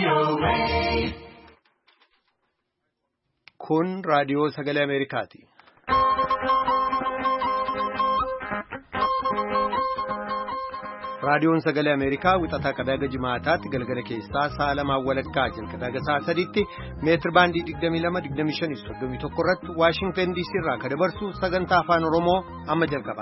Kun raadiyoo sagalee Ameerikaati. Raadiyoon sagalee Ameerikaa wixataa qadaada jimaataatti galgala keessaa sa'a lamaan walakkaa jalqabee sa'a sadiitti meetir baandii 22-25-31 irratti Waashingtan DC irraa kan dabarsu sagantaa afaan Oromoo amma jalqaba.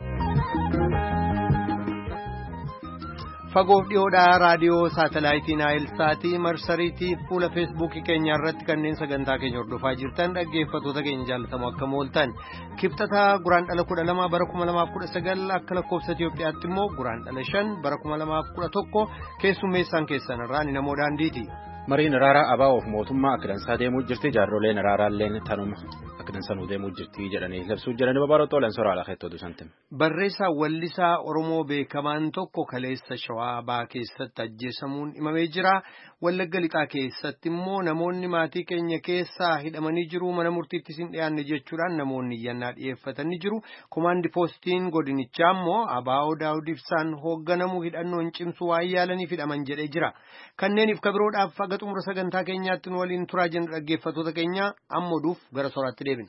Fagoof dhiyoodhaa raadiyoo saatalaayitii Naayilsaatii marsariitii fuula feesbuukii keenya irratti kanneen sagantaa keenya hordofaa jirtan dhaggeeffattoota keenya jaallatamoo akkam ooltan kibxataa guraandhala 12 bara 2019 akka lakkoofsa Itiyoophiyaatti immoo guraandhala 5 bara 2011 keessummeessaan keessan irraa ni namoo daandiiti. Mariin araaraa abaa'oof mootummaa akka dansaa deemuu jirti jaarroleen araaraalleen tanuma akka dansanuu deemuu jirti jedhanii labsuu jedhanii babaarotoo lansoraa laafettoo dusantin. Barreessaa wallisaa Oromoo beekamaan tokko kaleessa Shawaa Baa keessatti ajjeesamuun himamee jira. Wallagga Lixaa keessatti immoo namoonni maatii keenya keessaa hidhamanii jiru mana murtiitti hin dhiyaanne jechuudhaan namoonni iyyannaa dhiyeeffatanii jiru. Komaandi poostiin godinichaa immoo Abaa'oo Daawud Ibsaan hoogganamu hidhannoon cimsu waan yaalaniif hidhaman jedhee jira. Kanneeniif kabiroodhaaf haga xumura sagantaa keenyaatti nu waliin turaa jenna dhaggeeffattoota keenya amma oduuf gara soraatti deebina.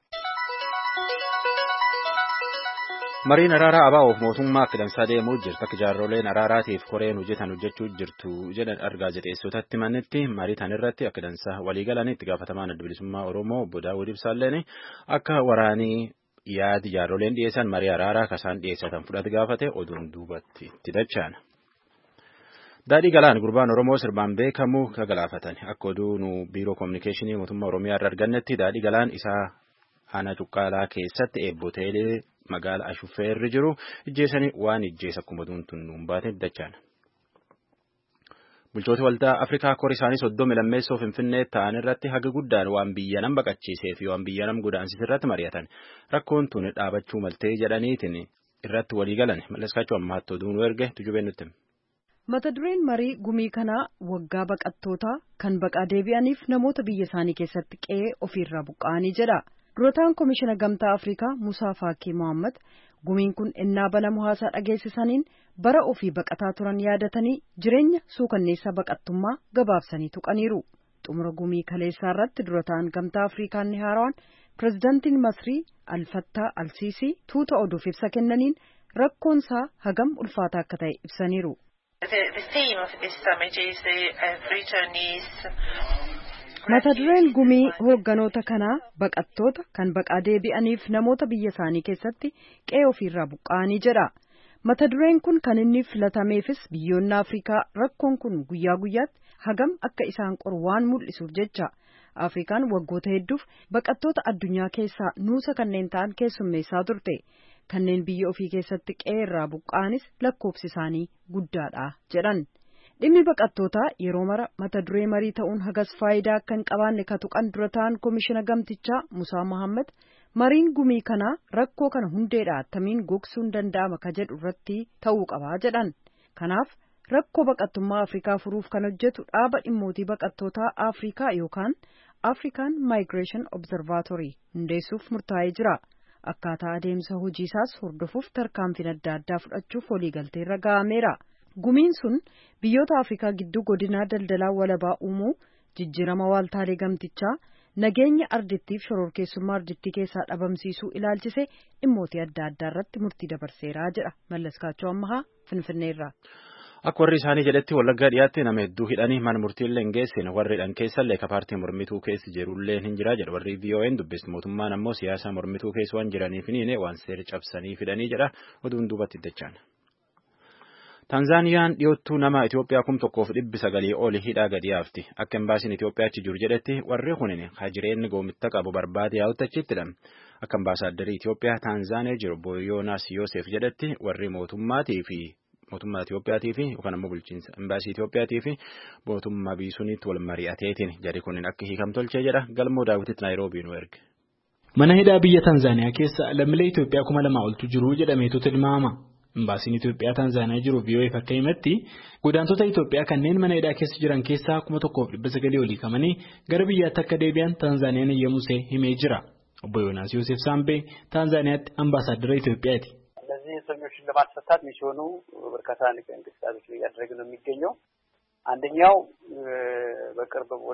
Mariin araaraa abaa'oof mootummaa akka dansaa deemuu jirti akka jaarroleen araaraatiif koreen hojjechuu jirtu jedhan argaa jedheessotatti mannetti marii tan irratti akka dansaa waliigalanitti gaafatamaan adda bilisummaa Oromoo obbo Daawud Ibsaalleen akka waraanii yaadi jaarroleen dhiyeessan marii araaraa kasaan dhiyeessatan fudhate gaafate oduun duubatti itti dachaana. Daadhii Galaan gurbaan Oromoo sirbaan beekamu ka galaafatan akka oduu nu biiroo koominikeeshinii mootummaa Oromiyaa irraa argannetti Daadhii Galaan isaa aanaa Cuqqaalaa keessatti eebboteelee magaala Ashuffeerri jiru ijjeessanii waan ijjeessa akkuma duuntuun nuun baate dachaan. Bulchoota waldaa Afrikaa kor isaanii 30 lammeessoo Finfinnee ta'an irratti haga guddaan waan biyya nam baqachiisee fi waan biyya nam godaansiis irratti mari'atan rakkoon tun dhaabachuu maltee jedhaniitiin irratti walii galan malleskaachuu ammaatti oduu nu erge tujubeen nutti. Mata dureen marii gumii kanaa waggaa baqattootaa kan baqaa deebi'aniif namoota biyya isaanii keessatti qe'ee ofiirraa buqqa'anii jedha. Durataan Komishina Gamtaa Afrikaa Musaa Faakii Mohaammed gumiin kun ennaa banamu haasaa dhageessisaniin bara ofii baqataa turan yaadatanii jireenya suukanneessaa baqattummaa gabaabsanii tuqaniiru. Xumura gumii kaleessaa irratti durataan Gamtaa Afrikaa inni haaraan pirezidaantiin Masrii Alfattaa Alsiisii tuuta oduuf ibsa kennaniin rakkoonsaa hagam ulfaataa akka ta'e ibsaniiru. Mata dureen gumii hoogganoota kanaa baqattoota kan baqaa deebi'aniif namoota biyya isaanii keessatti qe'ee ofiirraa buqqa'anii jedha. Mata dureen kun kan inni filatameefis biyyoonni Afrikaa rakkoon kun guyyaa guyyaatti hagam akka isaan qoru waan mul'isuuf jecha. Afrikaan waggoota hedduuf baqattoota addunyaa keessaa nuusa kanneen ta'an keessummeessaa turte. Kanneen biyya ofii keessatti qe'ee irraa buqqa'anis lakkoofsi isaanii guddaadha jedhan. Dhimmi baqattootaa yeroo mara mata duree marii ta'uun hagas faayidaa akka hin qabaanne ka tuqan durataan Komishina Gamtichaa Musaa Mohaammed mariin gumii kanaa rakkoo kana hundeedhaa attamiin gogsuun danda'ama ka jedhu irratti ta'uu qabaa jedhan. Kanaaf rakkoo baqattummaa Afrikaa furuuf kan hojjetu dhaaba dhimmootii baqattootaa Afrikaa yookaan African Migration Observatory hundeessuuf murtaa'ee jira. Akkaataa adeemsa hojii isaas hordofuuf tarkaanfiin adda addaa fudhachuuf waliigalteerra ga'ameera. Gumiin sun biyyoota Afrikaa gidduu godinaa daldalaa walabaa uumuu, jijjiirama waaltaalee gamtichaa, nageenya ardittiif shororkeessummaa ardittii keessaa dhabamsiisuu ilaalchise dhimmootii adda addaa irratti murtii dabarseeraa jedha Mallaskaachoo Ammahaa Finfinneerraa. Akka warri isaanii jedhetti Wallaggaa dhiyaatti nama hedduu hidhanii mana murtiillee hin geessine warri hidhan keessallee ka paartii mormituu keessa jirullee hin jira jedha warri VOA'n dubbistu mootummaan ammoo siyaasa mormituu keessa waan jiraniif waan seera cabsanii fidanii jedha oduun duubatti dachaan. Tanzaaniyaan dhiyoottuu nama Itoophiyaa 1,900 oli hidhaa gadi yaafti. Akka embaasiin Itoophiyaa achi jiru jedhetti warri kunin hajireenni goomitta qabu barbaade yaa'uttachittidha. Akka embaasaadarrii Itoophiyaa Tanzaaniyaa jiru Boyoonaas Yoosef jedhetti warri mootummaa Itoophiyaatii fi yookaan ammoo bulchiinsa embaasii Itoophiyaatii fi mootummaa biisuunitti wal mari'ateetiin jari kunin akka hiikam tolchee jedha galmoo daawwititti Naayiroobii nu erge. Mana hidhaa biyya Tanzaaniyaa keessa lammiilee Itoophiyaa 2,000 oltu jiru jedhameetu tilmaama. Embaasiin Itoophiyaa Tanzaaniyaa jiru VOA'f akka himatti godaantota Itoophiyaa kanneen mana hidhaa keessa jiran keessaa 1,900 olii kamanii gara biyyaatti akka deebi'an Tanzaaniyaan eeyyamuusee himee jira. Obbo Yoonaas Yoosef Saambee Tanzaaniyaatti ambaasaaddara Itoophiyaati. ለዚህ እስረኞችን ለማስፈታት ሚስዮኑ በርካታ እንቅስቃሴዎች እያደረገ ነው የሚገኘው። አንደኛው በቅርብ ወደ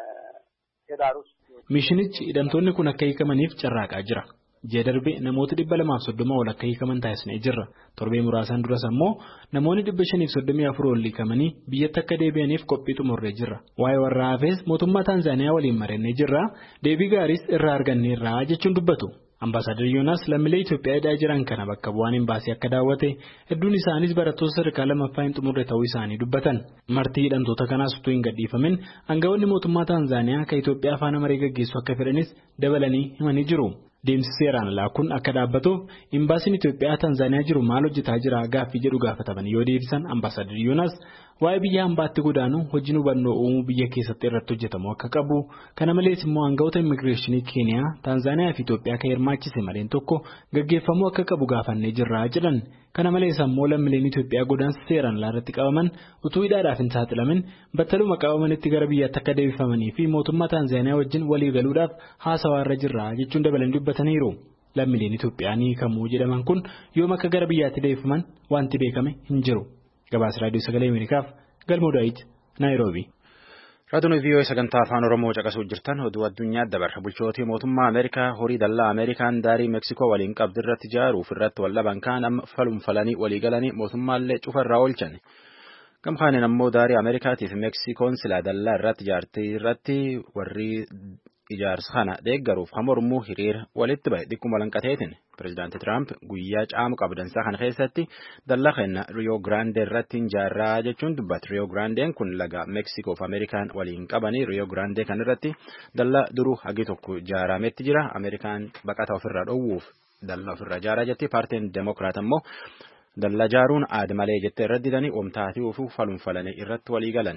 ሄዳሩስ ሚሽኒchi hidhamtoonni kun akka hiikamaniif carraaqaa jira. Ji'a darbee namoota 230 ol akka hiikaman taasisnee jirra. Torbee muraasan duras ammoo namoonni 534 ol hiikamanii biyyatti akka deebi'aniif qophii xumurree jirra. Waa'ee warra hafees mootummaa Taanzaaniyaa waliin mari'annee jirra. Deebii gaariis irraa arganneerra jechuun dubbatu. Ambaasaadar Yoonaas lammiilee Itoophiyaa hidhaa jiran kana bakka bu'aan imbaasii akka daawwate hedduun isaanis barattoota sadarkaa lammaffaa hin xumurre ta'uu isaanii dubbatan. Martii hidhamtoota kanaas utuu hin gadhiifamin aangawoonni mootummaa Taanzaaniyaa kan Itoophiyaa faana marii gaggeessuu akka fedhanis dabalanii himanii jiru. Deemsi seeraan alaa kun akka dhaabbatuuf imbaasiin Itoophiyaa Taanzaaniyaa jiru maal hojjetaa jira gaaffii jedhu gaafataman yoo deebisan ambaasaadar Yoonaas waa'ee biyya hambaatti godaanuu hojiin hubannoo uumuu biyya keessatti irratti hojjetamu akka qabu kana malees immoo aangawoota immigireeshinii Keeniyaa Taanzaaniyaa fi Itoophiyaa kan hirmaachise mareen tokko gaggeeffamuu akka qabu gaafannee jirra jedhan. Kana malees ammoo lammiileen Itoophiyaa godaansa seeraan alaa irratti qabaman utuu hidhaadhaaf hin saaxilamin battaluma qabamanitti gara biyyaatti akka deebifamanii fi mootummaa Taanzaaniyaa wajjin walii galuudhaaf haasawaa irra jirra jechuun dabalanii dubbataniiru. Lammiileen Itoophiyaa ni hiikamuu jedhaman kun yoom akka gara biyyaatti deebifaman wanti beekame hin jiru. Gabaasa Raadiyoo Sagalee Ameerikaaf Galmoo Daawit Naayiroobii. Raadiyoon VOA sagantaa afaan Oromoo caqasuu jirtan oduu addunyaa dabarra bulchootii mootummaa Ameerikaa horii dallaa Ameerikaan daarii Meeksikoo waliin qabdu irratti ijaaruuf irratti wallaban kaan amma falumfalanii walii galanii mootummaallee cufarraa oolchan. Gamkaaniin ammoo daarii Ameerikaatiif Meeksikoon silaa dallaa irratti ijaartii irratti warri ijaarsa kana deeggaruuf hamormuu hiriira walitti bahe dhikkuma lanqateetiin pireezidaanti Tiraamp guyyaa caamu qabdansaa kana keessatti dallaa kenna Riyoo Giraandee irratti ijaarraa jechuun dubbata. Riyoo Giraandeen kun laga Meeksikoo fi Ameerikaan waliin qabanii Riyoo Giraandee kan irratti dallaa duruu hagi tokko ijaarametti jira. Ameerikaan baqata ofirraa dhoowwuuf dallaa ofirraa ijaaraa jetti. Paartiin Demokiraat ammoo dallaa ijaaruun aada malee jettee irratti didanii oomtaatii ofuu falumfalanii irratti walii galan.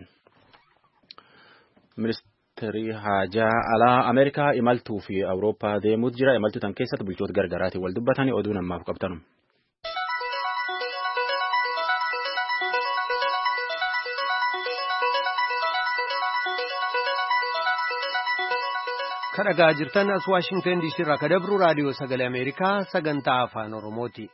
Ministeerri haajaa alaa Ameerikaa imaltuu fi Awurooppaa deemuutu jira. Imaltuu tan keessatti bulchoota gargaraatiin wal dubbatanii oduu namaaf qabtanu. Kan dhagaa jirtan as Waashingtan DC irraa kan dabru Raadiyoo Sagalee Ameerikaa sagantaa afaan Oromooti.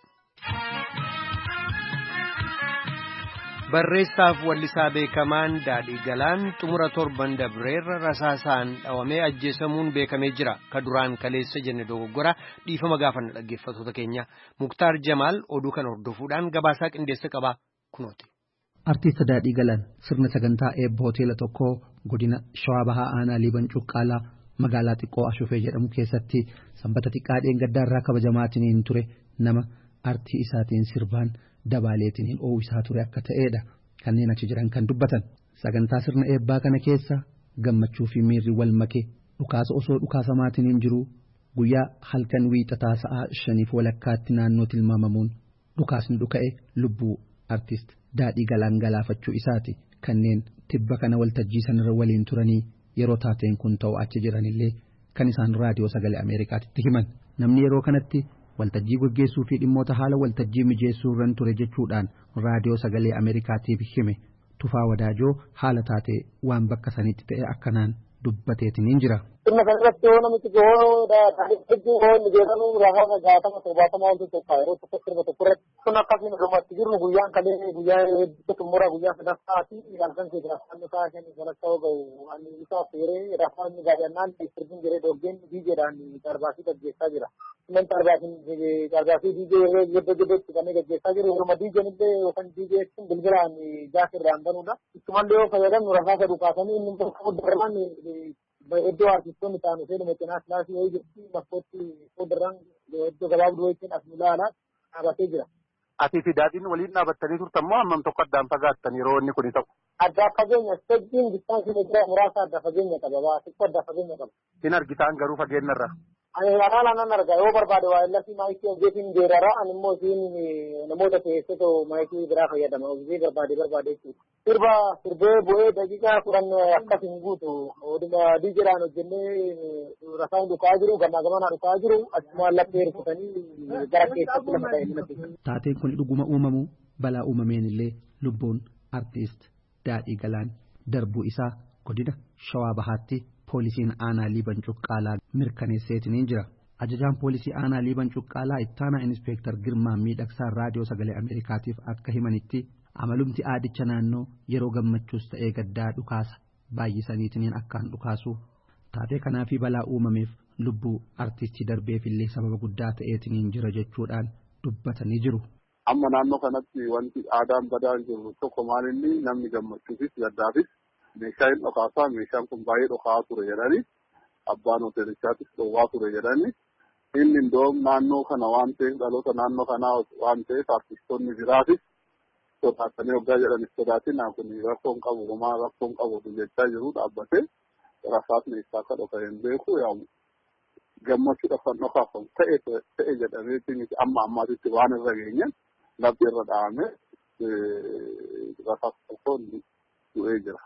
Barreessaaf wallisaa beekamaan Daadhii Galaan xumura torban dabreerra rasaasaan dhawamee ajjeesamuun beekamee jira. Ka duraan kaleessa jenne dogoggora dhiifama gaafanna dhaggeeffattoota keenya. Muktaar Jamaal oduu kan hordofuudhaan gabaasaa qindeessa qaba kunooti. Artiist Daadhii Galaan sirna sagantaa eebba hoteela tokkoo godina Shawaa Bahaa Aanaa Liiban Cuqqaalaa magaalaa xiqqoo Ashufee jedhamu keessatti sanbata xiqqaa dheengaddaarraa kabajamaatiin ture nama artii isaatiin sirbaan dabaaleetiin oowisaa ture akka ta'edha kanneen achi jiran kan dubbatan. Sagantaa sirna eebbaa kana keessa gammachuu fi miirri wal makee dhukaasa osoo dhukaasamaatiin jiru guyyaa halkan wiixataa sa'aa 5:00 naannoo tilmaamamuun dhukaasni dhuka'e lubbuu artiist Daadhii Galaan galaafachuu isaati. Kanneen tibba kana waltajjii sanarra waliin turanii yeroo taateen kun ta'u achi jiranillee kan isaan Raadiyoo Sagalee Ameerikaatti himan. Namni yeroo kanatti waltajjii gaggeessuu fi dhimmoota haala waltajjii mijeessuu irran ture jechuudhaan Raadiyoo Sagalee Ameerikaatiif hime Tufaa Wadaajoo haala taatee waan bakka sanitti ta'e akkanaan dubbateetiin jira. Sirna kanarratti yoo namichi hoonni jedhamu raafama gaafama torbaatama wanti tokko yeroo tokko sirba tokko irratti kun akkasiin dhumatti jirru guyyaan kalee guyyaa hedduu xumura guyyaa sadaffaati halkan keessa rafaan isaa kennu salakka hooga'u ani isaa feeree rafaan gaadannaan sirbiin jiree doggeen diijeedhaan darbaasii gaggeessaa jira. Kunan darbaasii diijee gidduutti kanneen gaggeessaa jiru yeruma diijeen illee yookaan diijeessuun bilbilaan jaakirraan banuudha. Ittumallee yoo fayyadamnu rafaasa dhukaasanii inni tokko darban iddoo artistoonni ta'an seenuu meeqinaa silaasii wayii jirti bakkootti fuulduran iddoo gabaabduu wayiitiin as ilaalaa dhaabatee jira. Atii fi Daadhiin waliin dhaabbattanii turtan moo hammam tokko addaan fagaattan yeroo inni kuni ta'u? Addaan fageenya istajjiin distaansii meetira muraasa adda fageenya qaba xiqqoo adda fageenya qaba. Hin argitaan garuu fageenyarra. Ani anaan argaa yoo barbaade waa illasii maayikii hojjetiin deerara ani immoo isiin namoota keessatoo maayikii biraa fayyadama hojii barbaade jechuudha. Sirbee bu'ee daqiiqaa 10 akkasiin guutu diijeedhaan hojjennee rafaan dhukaa jiru gamaa dhukaa jiru achumaan laphee rukutanii gara keessatti lafa ta'e. Taateen kun dhuguma uumamu balaa uumameen illee lubbuun artiist Daadhii Galaan darbuu isaa godina Shawaa Bahaatti poolisiin aanaa Liiban Cuqqaalaa mirkaneesseetiin jira. Ajajaan poolisii aanaa Liiban Cuqqaalaa ittaanaa Inispeektar Girmaa Miidhagsaa Raadiyoo Sagalee Ameerikaatiif akka himanitti amalumti aadicha naannoo yeroo gammachuus ta'ee gaddaa dhukaasa baay'isaniitiin akkaan dhukaasu taatee kanaafi balaa uumameef lubbuu artistii darbeefillee sababa guddaa ta'eetiin jira jechuudhaan dubbatanii jiru. Amma naannoo kanatti wanti aadaan badaan jiru tokko maalinni namni gammachuufis gaddaafis meeshaa hin dhokaasaa meeshaan kun baay'ee dhokaa ture jedhanii abbaan hoteelichaattis dhowwaa ture jedhanii inni indoom naannoo kana waan ta'eef dhaloota naannoo kanaa waan ta'eef artistoonni biraatis sodaatanii waggaa jedhanis sodaatiin kun rakkoon qabu homaa rakkoon qabu jechaa jiru dhaabbatee rasaasni isaa akka dhoka hin beeku yaamu gammachuudhaaf kan dhokaafamu ta'e jedhameetiin amma ammaatitti waan irra geenye labbi irra dha'ame rasaasa tokkoon du'ee jira.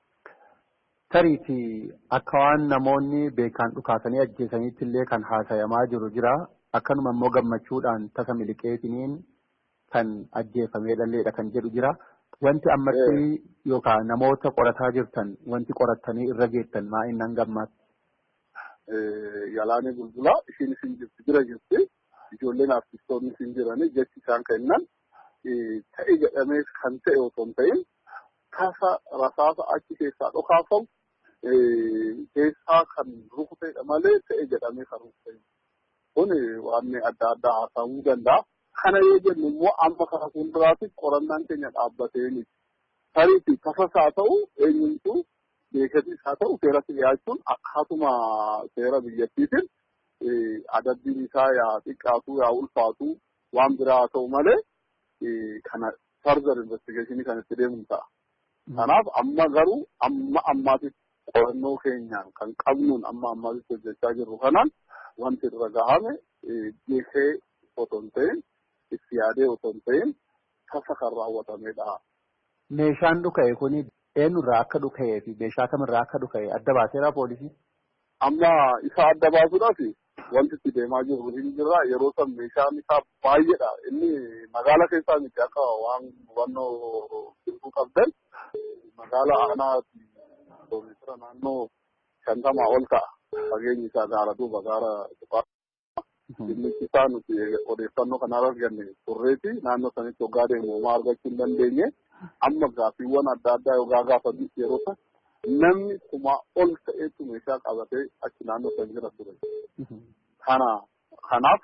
Tariiti akka waan namoonni beekaan dhukaasanii ajjeesaniitti illee kan haasayamaa jiru jira. Akkanuma immoo gammachuudhaan tasa miliqeetiniin kan ajjeefamee dhalleedha kan jedhu jira. Wanti ammatti yookaan namoota qorataa jirtan wanti qorattanii irra geettan maa inni hangammaatti? Yalaanee Bulbulaa ishiin isin jirti bira jirti. Ijoolleen artistoonni isin jiranii jechi isaan kennan ta'e jedhamee kan ta'e osoo hin ta'in tasa rasaasa achi keessaa dhokaafamu keessaa kan rukuteedha malee ta'e jedhamee kan rukutee kun waan adda addaa haasa'uu danda'a. Kana yoo jennu immoo amma kana fuulduraatti qorannaan keenya dhaabbatee miti. Tariifi tasas haa ta'u eenyumtuu beekatis haa ta'u seeratti dhiyaachuun akkaatuma seera biyyattiitiin adabbiin isaa yaa xiqqaatu yaa ulfaatu waan biraa haa ta'u malee kana further investigation kan itti deemu ta'a. Kanaaf amma garuu amma ammaatitti qorannoo keenyaan kan qabnuun amma ammaatitti hojjechaa jirru kanaan wanti irra gahame beekee otoo hin ta'in itti yaadee otoo hin ta'in tasa kan raawwatamedha. Meeshaan dhuka'e kuni eenyurraa akka dhuka'ee fi meeshaa kamirraa akka dhuka'e adda baaseera poolisii? Amma isa adda baasuudhaaf wanti itti deemaa jiru hin jirra. Yeroo san meeshaan isaa baay'eedha. Inni magaala keessaa miti akka waan hubannoo jiruu qabdan magaala aanaa kiiloomeetira naannoo 50 ol ta'a. Fageenyi isaa gaara duuba gaara Cufaa. Inni isaa nuti odeeffannoo kanarra arganne turreeti naannoo sanitti hoggaa deemu homaa argachuu hin dandeenye. Amma gaaffiiwwan adda addaa yoo gaafatan yeroo san namni kuma ol ta'etu meeshaa qabatee achi naannoo san jira ture. Kanaaf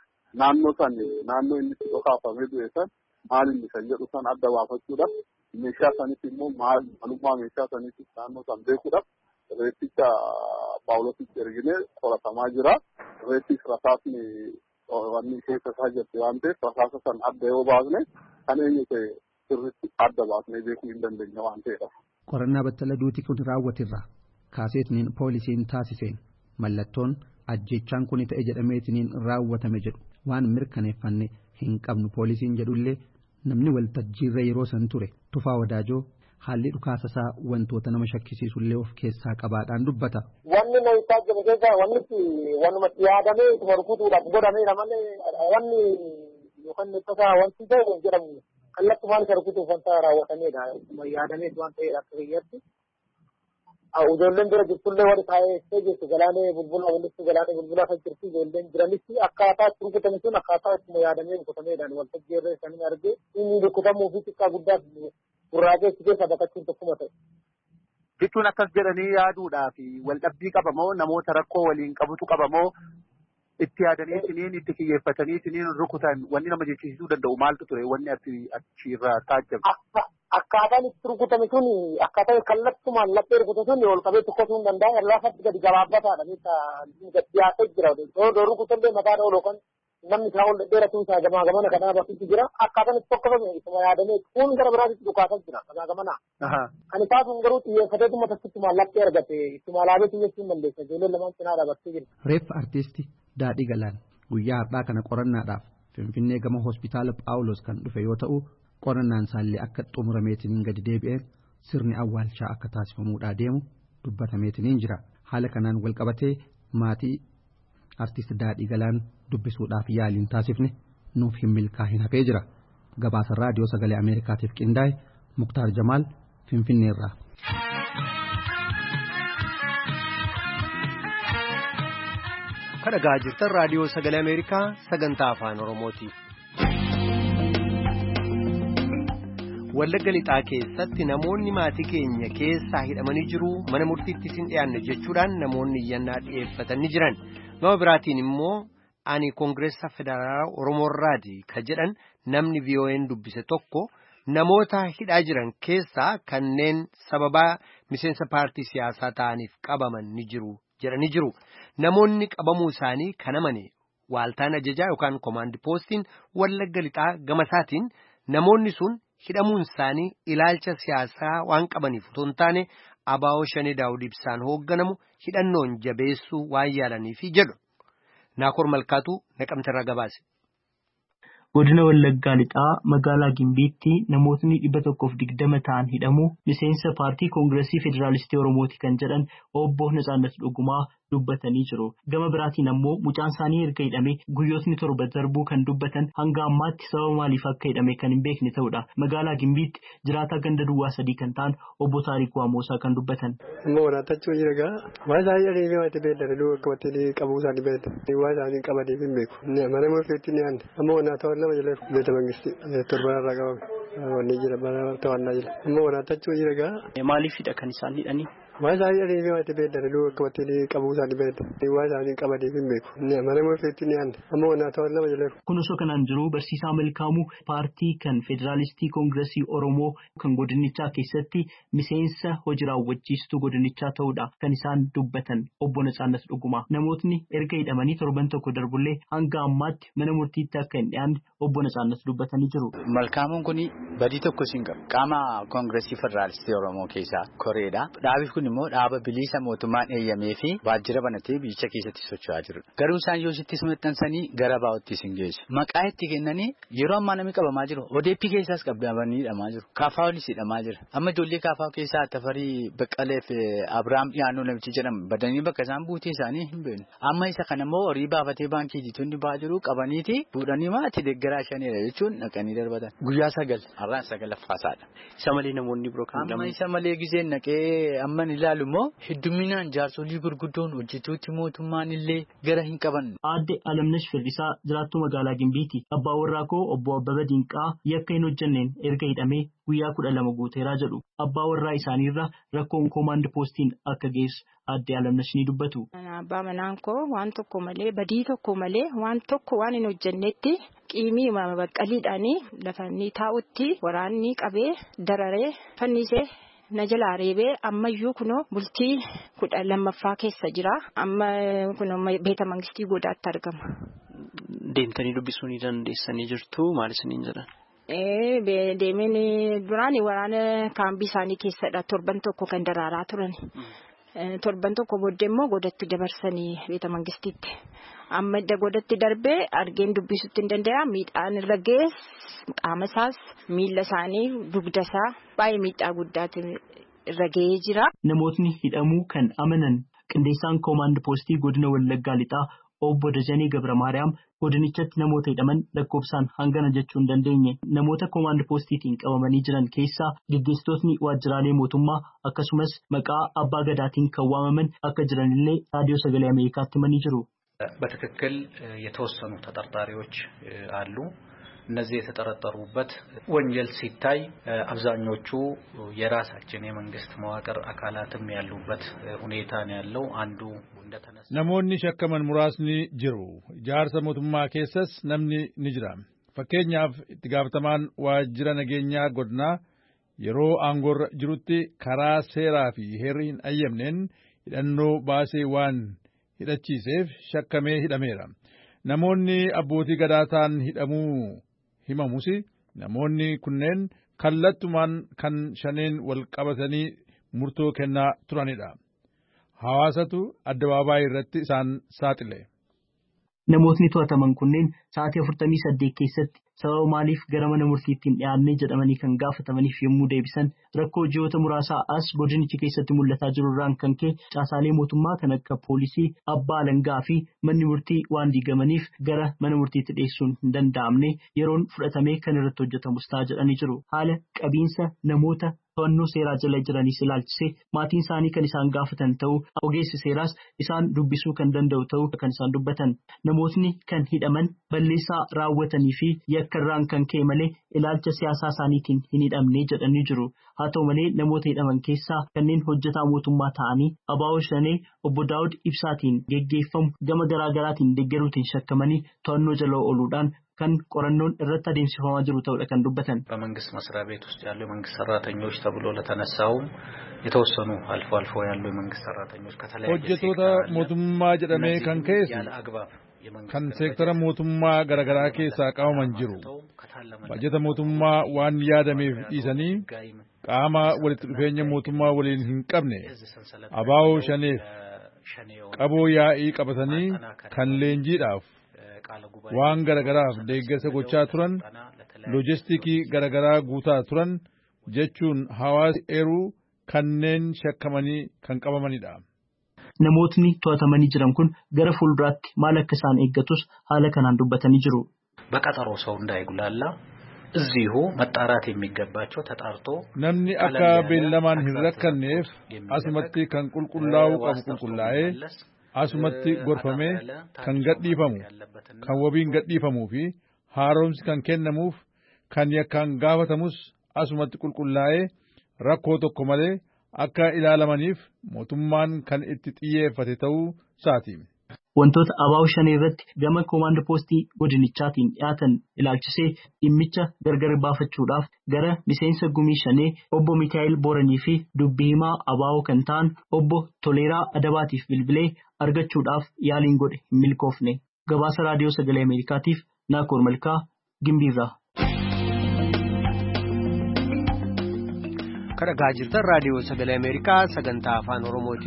naannoo inni itti dhokaafamee du'e san maal inni kan jedhu san adda baafachuudhaaf meeshaa sanitti immoo maalummaa meeshaa sanitti naannoo san beekuudhaaf reetticha paawulositti erginee qoratamaa jira. Reettis rasaasni wanni keessa isaa jirti waan ta'eef rasaasa san adda yoo baasne kan eenyu ta'e sirriitti adda baasnee beekuu hin dandeenya waan ta'eedha. Qorannaa battala duutii kun raawwatirra kaaseetiniin poolisiin taasiseen mallattoon ajjechaan kun ta'e jedhameetiniin raawwatame jedhu waan mirkaneeffanne hin qabnu poolisiin jedhullee namni waltajjiirra yeroo san ture Tufaa Wadaajoo haalli dhukaasasaa wantoota nama shakkisiisullee of keessaa qabaadhaan dubbata. Wanni na isaa jiru keessa wanumatti yaadamee ittuma rukutuudhaaf godhameera malee wanni yookaan tasaa wanti ta'e jedhamu kallattumaan isa rukutuuf wanta raawwatameedha. Ittuma yaadameet waan ta'eedha akka biyyatti. Ijoolleen bira jirtullee warri taa'ee jirtu galaanee bulbulaa walitti galaanee bulbulaa kan jirtu ijoolleen jiranitti akkaataa itti rukutame sun akkaataa ittuma yaadamee rukutameedhaan waltajjii irra isaanii argee inni rukutamuu fi xiqqaa guddaaf gurraageessi keessa baqachuun tokkuma ta'e. Jechuun akkas jedhanii yaaduudhaaf waldhabbii qabamoo namoota rakkoo waliin qabutu qabamoo itti yaadanii isiniin itti kiyyeeffatanii isiniin rukutan wanni nama jechisiisuu danda'u maaltu ture wanni achirraa taajjabe. Akkaataan itti rukutame sun akkaataa kallattumaan laphee rukute sun ol qabee tokkotuu hin danda'an laafatti gadi gabaabataadha. Gadi dhiyaatee jira. Yoo rukutallee mataadha ol yookaan namni isaa ol dheeratu isaa gamaa gamana kanaa bakkitti jira. Akkaataan itti tokkofame isuma yaadamee kun gara biraatti dhukaasaa jira gamaa gamana. Kan isaa sun garuu xiyyeeffateetuma takkittumaan laphee argate ittuma alaabee xiyyeessuu hin dandeessa. Ijoolleen lamaan cinaa dhaabattee jirti. Reeffa artiistii Daadhii Galaan guyyaa har'aa kana qorannaadhaaf Finfinnee gama hospitaala Phaawulos kan dhufe yoo ta'u qorannaan isaallee akka xumurameetiniin gadi deebi'een sirni awwaalchaa akka taasifamuudhaa deemu dubbatameetiniin jira. Haala kanaan walqabatee maatii artiist Daadhii Galaan dubbisuudhaaf yaaliin taasifne nuuf hin milkaa'in hafee jira. Gabaasa raadiyoo sagalee Ameerikaatiif qindaa'e Muktaar Jamaal Finfinneerraa. Kan dhagaa jirtan raadiyoo sagalee Ameerikaa sagantaa afaan Oromooti. Wallagga Lixaa keessatti namoonni maatii keenya keessaa hidhamanii jiru mana murtiitti hin dhiyaanne jechuudhaan namoonni iyyannaa dhiyeeffatanii jiran. Gama biraatiin immoo ani Koongireessa Federaalaa Oromoorraati ka jedhan namni VOA'n dubbise tokko namoota hidhaa jiran keessaa kanneen sababaa miseensa paartii siyaasaa ta'aniif qabaman ni jiru jedhanii jiru. Namoonni qabamuu isaanii kan amane waaltaan ajajaa yookaan koomaandi poostiin Wallagga Lixaa gama isaatiin namoonni sun hidhamuun isaanii ilaalcha siyaasaa waan qabaniif otoo hin taane Abaawoo Shanee Daawud Ibsaan hoogganamu hidhannoon jabeessuu waan yaalaniifi jedhu. Naakoor Malkaatuu Naqamteerraa gabaase. Godina Wallaggaa Lixaa magaalaa Gimbiitti namootni 120 ta'an hidhamuu miseensa paartii Koongireesii Federaalistii Oromooti kan jedhan obbo Natsaannat Dhugumaa dubbatanii jiru. Gama biraatiin ammoo mucaan isaanii erga hidhame guyyootni 7 darbuu kan dubbatan hanga ammaatti sababa maaliif akka hidhame kan hin beekne ta'udha. Magaalaa Gimbiitti jiraataa ganda duwwaa 3 kan ta'an obbo Taarikuu Amoosaa kan dubbatan. Ammoo waraatachuu jira gaa waan isaanii dhaliilee waan itti beektan duu akka wattee qabuu isaanii beektan waan isaanii qabaniif hin beeku. Mana murtiitti ni aanne ammoo wanaata nama jala beeta mangisti torbanarraa qabame wanni jira mana to'annaa jira ammoo waraatachuu jira gaa. Maaliif hidha kan isaan hidhanii? Waan isaanii dhaliilee waan itti beektan duu akka wattee qabuu isaanii beektan waan isaanii qabaniif hin beeku. Mana murtiitti ni aanne ammoo wanaata nama jala. Kun osoo kanaan jiru barsiisaa Malkaamuu paartii kan Federaalistii Koongireesii Oromoo kan godinichaa keessatti miseensa hojii raawwachiistuu godinichaa ta'uudha kan isaan dubbatan obbo Natsaannat Dhugumaa. Namootni erga hidhamanii torban tokko darbullee hanga ammaatti mana murtiitti akka hin dhiyaanne obbo Natsaannat dubbatanii jiru. Malkaamuun kun badii tokko siin qabu. Qaama Koongireesii Federaalistii Oromoo keessaa koreedha. Dhaabi kun immoo dhaaba bilisa mootummaan eeyyamee fi waajjira banatee biyyicha keessatti socho'aa jirudha. Garuu isaan yoo sitti maxxansanii gara baa'ootti isin geessu. Maqaa itti kennanii yeroo ammaa namni qabamaa jiru. ODP keessaas qabamanii hidhamaa jiru. Kaafaawolis hidhamaa jira. Amma ijoollee kaafaa keessaa Tafarii Baqqalee fi Abiraam Dhiyaannoo namichi jedhamu badanii bakka isaan buutee isaanii hin beeknu. Amma isa kana immoo horii baafatee baankii jituun ba'aa jiru qabaniiti fuudhanii maatii deeggaraa shaneera jechuun dhaqanii darbatan. Guyyaa 9 har'aan 9ffaadha. Isa malee namoonni biroo kan amma isa malee giseen naqee amman ilaalu immoo hedduminaan jaarsolii gurguddoon hojjetuutti mootummaan illee gara hin qaban. Aadde Alamnash Firdisaa jiraattuu magaalaa Gimbiiti. Abbaa warraa koo obbo Abbaba Dinqaa yakka hin hojjenneen erga hidhamee guyyaa 12 guuteeraa jedhu. Abbaa warraa isaaniirra rakkoon koomaand poostiin akka geessu aadde Alamnash ni dubbatu. Abbaa manaan koo waan tokko malee badii tokko malee waan tokko waan hin hojjennetti qiimii baqqaliidhaanii lafa inni taa'utti waraanni qabee dararee fannisee na jalaa reebee ammayyuu kunoo bultii 12ffaa keessa jira. Amma kunoo beeta mangistii godaatti argama. Deemtanii dubbisuu ni dandeessanii jirtu maal isiniin jedhan? Deemeen duraan waraana kaambii isaanii keessadha torban tokko kan daraaraa turan. Torban tokko booddee immoo godatti dabarsanii beeta mangistiitti. Amma godatti darbee argeen dubbisuutti hin danda'a. Miidhaan irra gees qaama isaas miila isaanii dugda isaa baay'ee miidhaa guddaatu irra gahee jira. Namootni hidhamuu kan amanan qindeessaan koomaand poostii godina Wallaggaa Lixaa obbo Dajanii Gabra Maariyaam godinichatti namoota hidhaman lakkoofsaan hangana jechuu hin dandeenye. Namoota koomaand poostiitiin qabamanii jiran keessaa gaggeessitootni waajjiraalee mootummaa akkasumas maqaa abbaa gadaatiin kan waamaman akka jiranillee raadiyoo sagalee Ameerikaatti himanii jiru. በትክክል የተወሰኑ ተጠርጣሪዎች አሉ። እነዚህ የተጠረጠሩበት ወንጀል ሲታይ አብዛኞቹ የራሳችን የመንግስት መዋቅር አካላትም ያሉበት ሁኔታ ነው ያለው። አንዱ እንደተነሳ namoonni shakkaman muraasni jiru. Ijaarsa mootummaa keessas namni ni jira. Fakkeenyaaf itti gaafatamaan waajjira nageenyaa godinaa yeroo aangoorra jirutti karaa seeraa fi heerri hin ayyamneen hidhannoo baasee waan hidhachiiseef shakkamee hidhameera. Namoonni abbootii gadaataan hidhamuu himamus namoonni kunneen kallattumaan kan shaneen wal qabatanii murtoo kennaa turanidha. Hawaasatu addabaabaayii irratti isaan saaxile. Namootni to'ataman kunneen sa'aatii 48 keessatti sababa maaliif gara mana murtiitti hin dhiyaanne jedhamanii kan gaafatamaniif yommuu deebisan rakkoo ji'oota muraasaa as godinichi keessatti mul'ataa jiru irraan kan ka'e caasaalee mootummaa kan akka poolisii, abbaa alangaa fi manni murtii waan diigamaniif gara mana murtiitti dhiyeessuun hin danda'amne yeroon fudhatamee kan irratti hojjetamus ta'a jedhanii jiru. Haala qabiinsa namoota to'annoo seeraa jala jiraniis ilaalchisee maatiin isaanii kan isaan gaafatan ta'uu ogeessi seeraas isaan dubbisuu kan danda'u ta'uu kan isaan dubbatan. Namootni kan hidhaman balleessaa raawwatanii fi yakkarraan kan ka'e malee ilaalcha siyaasaa isaaniitiin hin hidhamne jedhanii jiru. Haa ta'u malee namoota hidhaman keessaa kanneen hojjetaa mootummaa ta'anii Abaawoo Shanee obbo Daawud Ibsaatiin geggeeffamu gama garaagaraatiin deeggaruutiin shakkamanii to'annoo jala ooluudhaan kan qorannoon irratti adeemsifamaa jiru ta'uudha kan dubbatan. በመንግስት መስሪያ ቤት ውስጥ ያሉ የመንግስት ሰራተኞች ተብሎ ለተነሳው የተወሰኑ አልፎ አልፎ ያሉ የመንግስት ሰራተኞች ከተለያየ hojjetoota mootummaa jedhamee kan keessa kan seektara mootummaa garaagaraa keessaa qabaman jiru. Bajeta mootummaa waan yaadameef dhiisanii qaama walitti dhufeenya mootummaa waliin hin qabne Abaawoo Shaneef qaboo yaa'ii qabatanii kan leenjiidhaaf waan garagaraaf deeggarsa gochaa turan loojistiikii garagaraa guutaa turan jechuun hawaasa eeruu kanneen shakkamanii kan qabamanidha. Namootni to'atamanii jiran kun gara fuulduraatti maal akka isaan eeggatus haala kanaan dubbatanii jiru. በቀጠሮ ሰው እንዳይጉላላ እዚሁ መጣራት የሚገባቸው ተጣርቶ namni akka beellamaan hin rakkanneef asumatti kan qulqullaa'uu qabu qulqullaa'ee asumatti gorfamee kan gadhiifamu kan wabiin gadhiifamuu fi haaromsi kan kennamuuf kan yakkaan gaafatamus asumatti qulqullaa'ee rakkoo tokko malee akka ilaalamaniif mootummaan kan itti xiyyeeffate ta'uu isaati. Wantoota Abaawoo Shanee irratti gama koomaandoo poostii godinichaatiin dhiyaatan ilaalchisee dhimmicha gargar baafachuudhaaf gara miseensa gumii Shanee obbo Mikaa'el Booranii fi dubbii himaa Abaawoo kan ta'an obbo Toleeraa Adabaatiif bilbilee argachuudhaaf yaaliin godhe hin milkoofne. Gabaasa raadiyoo sagalee Ameerikaatiif Naakoor Malkaa Gimbiirraa. Kan dhaggeeffachaa jirtan raadiyoo sagalee Ameerikaa sagantaa afaan Oromooti.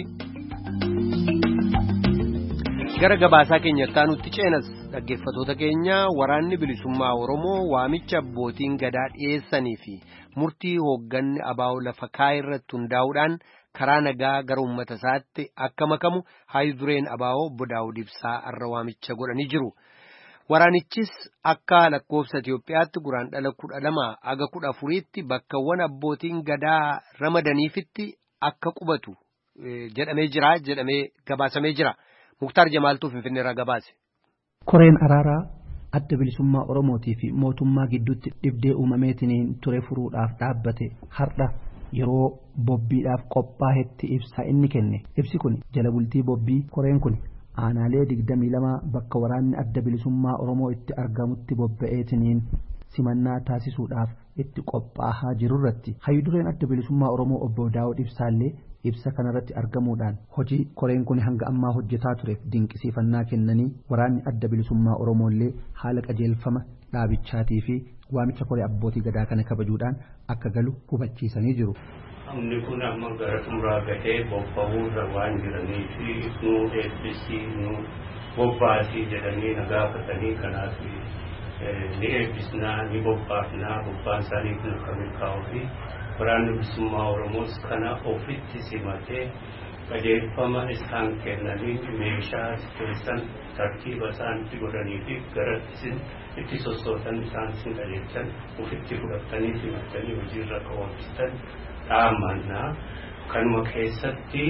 Gara gabaasaa keenyatti nutti ceenas dhaggeeffatoota keenya waraanni bilisummaa Oromoo waamicha abbootiin gadaa dhiyeessanii fi murtii hoogganni Abaawoo lafa kaa'e irratti hundaa'uudhaan karaa nagaa gara uummata isaatti akka makamu haayidureen Abaawoo obbo Daawud Ibsaa irra waamicha godhanii jiru. Waraanichis akka lakkoofsa Itiyoophiyaatti guraandhala 12 hanga 14tti bakkawwan abbootiin gadaa ramadaniifitti akka qubatu jedhamee gabaasamee jira. Muktaar Jamaaltuu Finfinneerraa gabaase. Koreen araaraa adda bilisummaa Oromootii fi mootummaa gidduutti dhibdee uumameetiin ture furuudhaaf dhaabbate har'a yeroo bobbiidhaaf qophaa'etti ibsa inni kenne. Ibsi kun jala bultii bobbii koreen kun aanaalee 22 bakka waraanni adda bilisummaa Oromoo itti argamutti bobba'eetiin simannaa taasisuudhaaf itti qophaa'aa jirurratti hayyudureen adda bilisummaa Oromoo obbo Daawud Ibsaallee ibsa kanarratti argamuudhaan hojii koreen kun hanga ammaa hojjetaa tureef dinqisiifannaa kennanii waraanni adda bilisummaa Oromoollee haala qajeelfama dhaabichaatii fi waamicha koree abbootii gadaa kana kabajuudhaan akka galu hubachiisanii jiru. Humni kun amma gara xumuraa gahee bobba'uurra waan jiraniif nu eebbisii nu bobbaasii jedhanii na gaafatanii kanaaf ni eebbisnaa ni bobbaafnaa bobbaan isaanii kun akka milkaa'uu fi waraanni bilisummaa Oromoos kana ofitti simatee qajeelfama isaan kennanii meeshaa keessan tartiiba isaanitti godhanii fi gara itti sossootan isaan isin qajeelchan ofitti fudhatanii simatanii hojiirra kaawwachisan dhaamannaa kanuma keessatti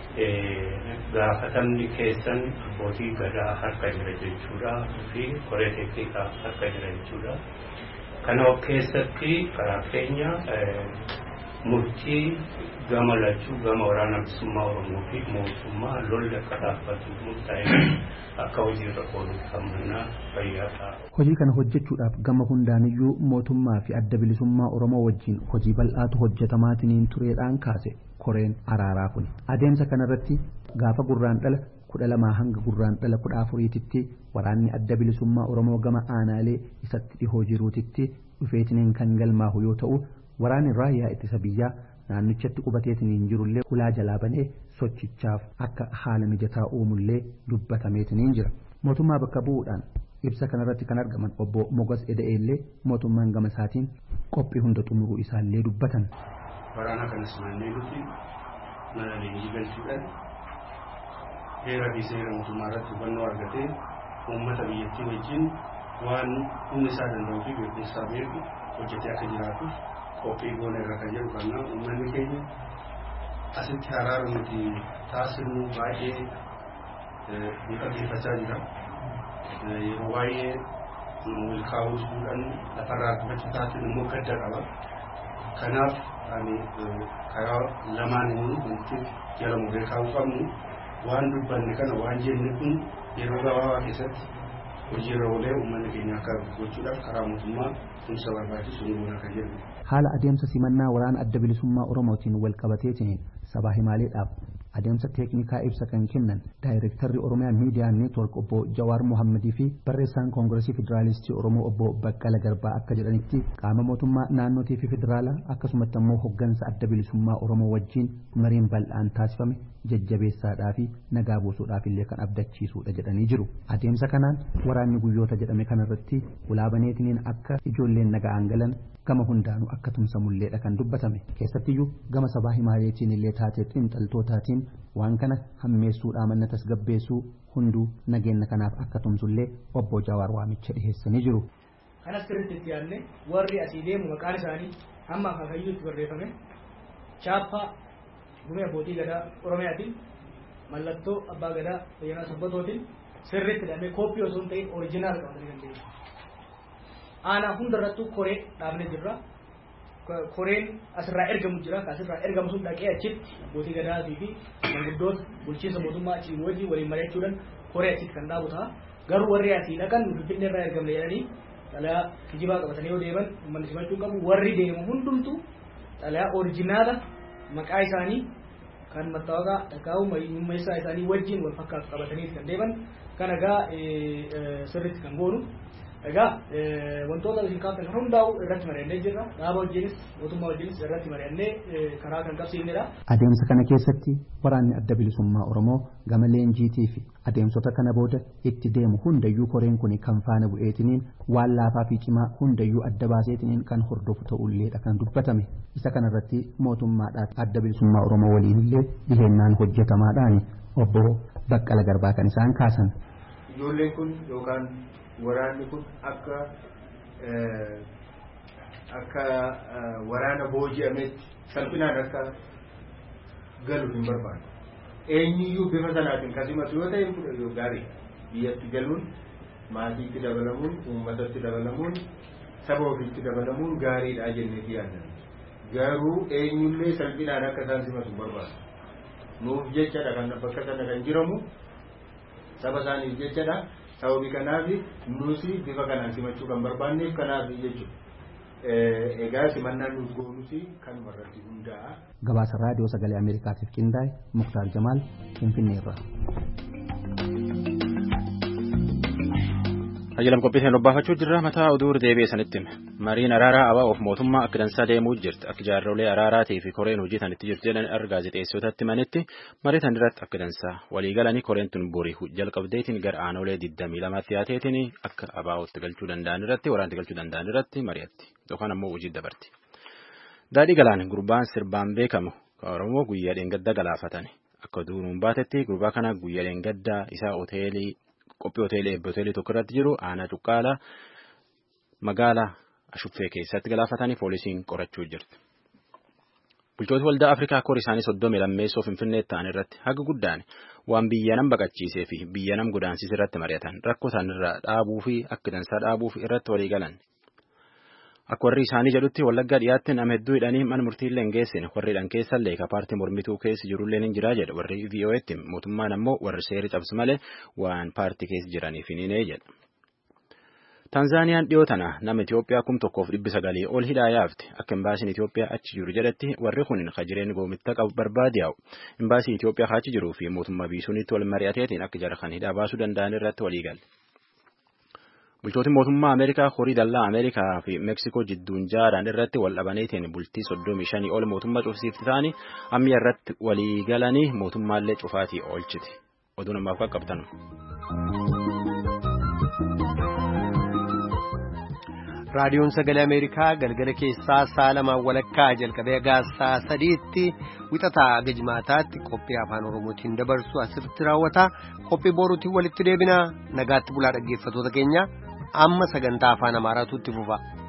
gaafatamni keessan abbootii gadaa harka jira jechuudha fi koree teeknikaa harka jira jechuudha. Kana keessatti karaa keenya murtii gama lachuu gama waraana bilisummaa Oromoo fi mootummaa lolli akka dhaabbatu murtaa'e akka hojiirra oolu kammannaa fayyaa ta'a. Hojii kana hojjechuudhaaf gama hundaaniyyuu mootummaa fi adda bilisummaa Oromoo wajjin hojii bal'aatu hojjetamaatiin tureedhaan kaase koreen araaraa kun. Adeemsa kanarratti gaafa gurraandhala 12 hanga gurraandhala 14tti waraanni adda bilisummaa Oromoo gama aanaalee isatti dhihoo jiruutitti dhufeetiin kan galmaahu yoo ta'u waraanni raayyaa ittisa biyyaa naannichatti qubateetiin jirullee ulaa jalaa banee sochichaaf akka haala mijataa uumullee dubbatameetiin jira. Mootummaa bakka bu'uudhaan ibsa kanarratti kan argaman obbo Mogas Eda'eellee mootummaan gama isaatiin qophii hunda xumuruu isaallee dubbatan. waraana kanas naannee nuti mana leenjii galchuudhaan heeraa fi seera mootummaa irratti hubannoo argatee uummata biyyattii wajjin waan humni isaa danda'uu fi beekumsaa beeku hojjetee akka jiraatuuf qophii goona irra kan jedhu kanaa uummanni keenya asitti araara nuti taasifnu baay'ee ni qajeelfachaa jira. Yeroo baay'ee milkaa'uudhaan lafarraa gubachuu taasifnu immoo gadda qaba. Kanaaf ani karaa lamaaniin wanti jala muree kaa'uu qabnu waan dubbanne kana waan jenne kun yeroo gabaabaa keessatti hojiirra oolee uummanni keenya akka gochuudhaaf karaa mootummaa tumsa barbaachisu ni goona kan jedhu. Haala adeemsa simannaa waraana adda bilisummaa Oromootiin wal qabateetiin sabaa himaaleedhaaf adeemsa teeknikaa ibsa kan kennan daayirektarri Oromiyaa Miidiyaa Neetwork obbo Jawaar Mohammadii fi barreessaan Koongireesii Federaalistii Oromoo obbo Baqqala Garbaa akka jedhanitti qaama mootummaa naannootii fi federaalaa akkasumatti immoo hoggansa adda bilisummaa Oromoo wajjin mariin bal'aan taasifame jajjabeessaadhaa fi nagaa buusuudhaaf illee kan abdachiisuudha jedhanii jiru. Adeemsa kanaan waraanni guyyoota jedhame kanarratti ulaabaneetiniin akka ijoolleen nagaan galan gama hundaanuu akka tumsamulleedha kan dubbatame. Keessattiyyuu gama sabaa himaaleetiin illee taatee xiinxaltootaatiin waan kana hammeessuudhaa manna tasgabbeessuu hunduu nageenya kanaaf akka tumsullee obbo Jawaar waamicha dhiheessanii jiru. Kanas sirriitti yaadne warri asii deemu maqaan isaanii hamma akaakayyuutti barreeffame chaappaa gumee abbootii gadaa Oromiyaatiin mallattoo abbaa gadaa Fayyanaa Sabbatootiin sirriitti hidhamee kooppii osoo hin ta'in orijinaal qabatanii dandeenya. Aanaa hundarrattuu koree dhaabnee jirra. Koreen asirraa ergamu jira. Asirraa ergamu sun dhaqee achitti abbootii gadaatii fi manguddoota bulchiinsa mootummaa achiin wajjin waliin mari'achuudhaan koree achitti kan dhaabu ta'a. Garuu warri asii dhaqan Finfinnee irraa ergamne jedhanii xalayaa kijibaa qabatanii yoo deeman uummanni simachuu qabu. Warri deemu hundumtuu xalayaa orijinaala maqaa isaanii kan mattaawaqaa dhaqaa'uu mummeessaa isaanii wajjin wal fakkaatu qabatanii kan deeman kan egaa sirriitti kan goonu. Egaa wantoota isin kaaftan hundaa'u irratti mari'annee jirra. Dhaaba wajjinis mootummaa wajjinis irratti mari'annee karaa kan qabsiifnedha. Adeemsa kana keessatti waraanni adda bilisummaa Oromoo gama leenjiitii fi adeemsota kana booda itti deemu hundayyuu koreen kun kan faana bu'eetiniin waan laafaa fi cimaa hundayyuu adda baaseetiniin kan hordofu ta'ulleedha kan dubbatame. Isa kanarratti mootummaadhaaf adda bilisummaa Oromoo waliinillee dhihennaan hojjetamaadhaan obbo Baqqala Garbaa kan isaan kaasan. Ijoolleen kun yookaan waraanni kun akka waraana booji'ametti salphinaan akka galu hin barbaadu. Eenyuyyuu bifa sanaatiin kasimatu yoo ta'e fudhatu gaarii biyyatti galuun maatiitti dabalamuun uummatatti dabalamuun saba ofiitti dabalamuun gaariidha jennee yaadna. Garuu eenyullee salphinaan akka isaan simatu hin barbaadu. Nuuf jechadha kan bakka sana kan jiramu saba isaaniif jechadha. Sababii kanaaf nuti bifa kanaan simachuu kan barbaanneef kanaaf jechuudha. Egaa simannaan nuti goonusi kan irratti hundaa'a. Gabaasa raadiyoo sagalee Ameerikaatiif qindaa'e Muktaar Jamaal Finfinneerra. Ajjalam qophiiseen dhobbaafachuu jirra mataa oduu deebi'ee sanitti mariin araaraa ABO'f mootummaa akka dansaa deemuu jirti akka jaarrolee araaraatii fi koreen hojii tanitti jirti jedhan gaazexeessotatti manetti marii tan irratti akka dansaa waliigalanii koreen tun borii jalqabdeetiin gara aanolee 22 dhiyaateetiin akka ABO'tti galchuu danda'an irratti waraanti galchuu danda'an irratti mari'atti yookaan ammoo hojii dabarti. Daadhii Galaan gurbaan sirbaan beekamu Oromoo guyyaa dheengadda galaafatani akka duunuun baatetti gurbaa kana guyyaa dheengadda isaa qophii hoteelii tokko irratti jiru aanaa Cuqqaalaa magaalaa Ashuffee keessatti galaafatanii poolisiin qorachuu jirti. Bulchooti waldaa Afrikaa koor isaanii 30 lammeessoo Finfinnee ta'an irratti haga guddaan waan biyya nam baqachiisee fi biyya nam godaansiis irratti mari'atan rakkoo isaan irraa dhaabuu fi akka dansaa dhaabuuf irratti walii galan. Akka warri isaanii jedhutti Wallaggaa dhiyaatti nama hedduu hidhanii mana murtiillee hin geessine warri hidhan keessallee ka paartii mormituu keessa jirullee hin jiraa jedha warri VOA'tti mootummaan ammoo warri seera cabsu malee waan paartii keessa jiraniif hin hidhine jedha. Tanzaaniyaan dhiyoo tana nama Itoophiyaa 1900 ol hidhaa yaafte akka imbaasiin Itoophiyaa achi jiru jedhatti warri kun jireen goomitta qabu barbaade yaa'u imbaasii Itoophiyaa achi jiruu fi mootummaa biisuunitti wal mari'ateetiin akka jara kan hidhaa baasuu danda'an irratti walii galle. Bulchootiin mootummaa Ameerikaa horii dallaa Ameerikaa fi Meeksikoo jidduun jaaraan irratti wal dhabaneetiin bultii 35 ol mootummaa cufsiifti ta'anii ammi irratti walii galanii mootummaallee cufaatii oolchiti. Oduu namaaf qaqqabtanu. raadiyoon sagalee Ameerikaa galgala keessaa sa'a lamaan walakkaa jalqabee gaasaa sadiitti wixataa hanga jimaataatti qophii afaan Oromootiin dabarsu asirratti raawwata. Qophii boruutiin walitti deebina. Nagaatti bulaa dhaggeeffattoota keenya. Amma sagantaa afaan Amaaraatu itti fufa.